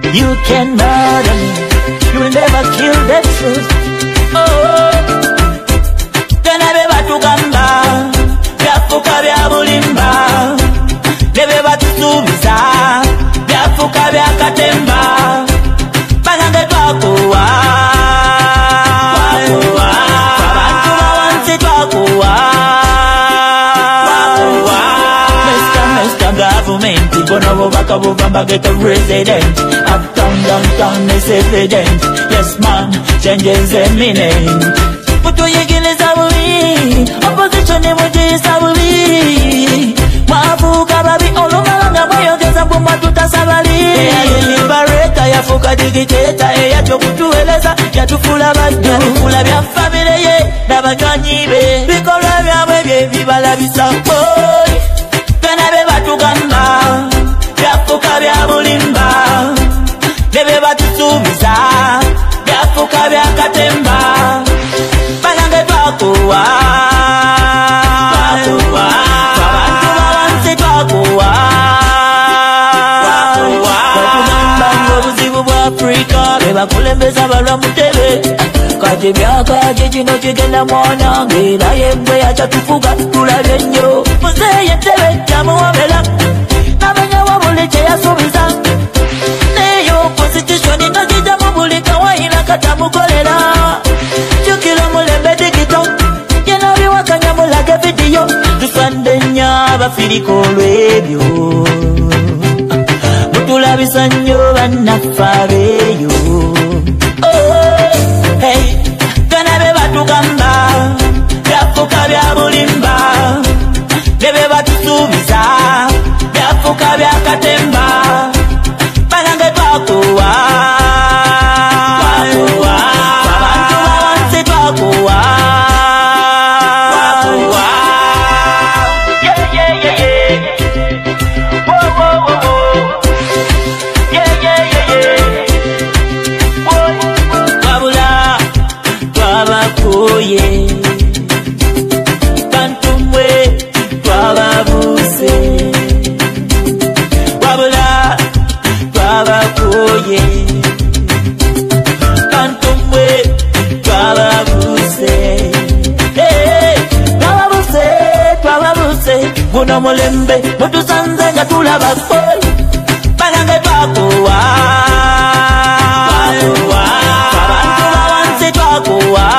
You can murder me, you will never kill the truth. Oh, Tanabe batugamba, byafuka bya bulimba. Nebe batusubiza, byafuka bya katemba. Banange twakuwa, abantu bawansi twakuwa. Mr. Government, bono bubaka buvamba get a resident. Uptown, downtown is evident. Yes man, changes imminent. Kutuyigiriza bubi, opposition imujisa bubi. Mwavuka babi olumalanga mweyongeza mbumwa tutasabali. Liberator yafuka dictator, yatukutueleza yatufula baddu. Yatufula bya family ye n'abanywanyi be. Bikolwa byabwe bye bibalabisa boy. Tanabe batugamba, byafuka bya bulimba. Nebe batusubiza, byafuka bya katemba. Banange twakuwa, abantu bawansi twakuwa. Batugamba ng'obuzibu bwa Afrika bebakulembeza balwa mutebe. Kati byakaje kino kigenda mwanange era yegwe akyatufuga tulabye nnyo. Muzeeyi entebe yamuwomera n'amanyawo buli kye yasuubiza. Neyo constitution nga kijjamu buli kawaayina katamukolera. Jjukira Mulembe digito yena biwakanya mulage vidiyo. Tusande nnyo abafirika olw'ebyo, mutulabisa nnyo bannaffe abeeyo. Hey, Tanabe batugamba, byafuka bya bulimba. Nebe batusubiza, byafuka bya katemba. Banange twakuwa, abantu bawansi twakuwa. Yeah. Whoa. Yeah. Wabula, twabakoye. Bantumwe, twababuse. Wabula, twabakoye. Bantumwe, twababuse. Hey, twababuse. Guno Mulembe, mutusanze nga tulaba boy. Banange twakuwa, abantu bawansi twakuwa.